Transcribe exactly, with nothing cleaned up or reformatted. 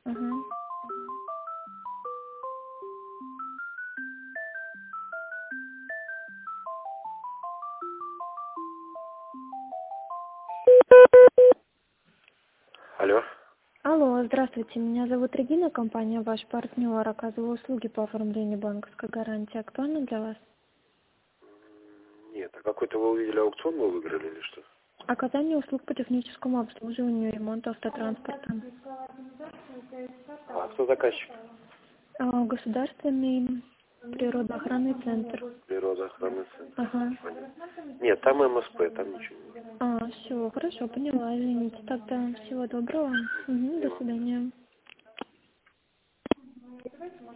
Угу. Алло. Алло, здравствуйте, меня зовут Регина, компания «Ваш партнер», оказываю услуги по оформлению банковской гарантии. Актуально для вас? Нет, а какой-то вы увидели аукцион, вы выиграли или что? Оказание услуг по техническому обслуживанию и ремонту автотранспорта. А кто заказчик? А, Государственный природоохранный центр. Природоохранный центр. Ага. Понятно. Нет, там МСП, там ничего нет. А, все, хорошо, поняла, извините. Тогда всего доброго. Угу, до свидания.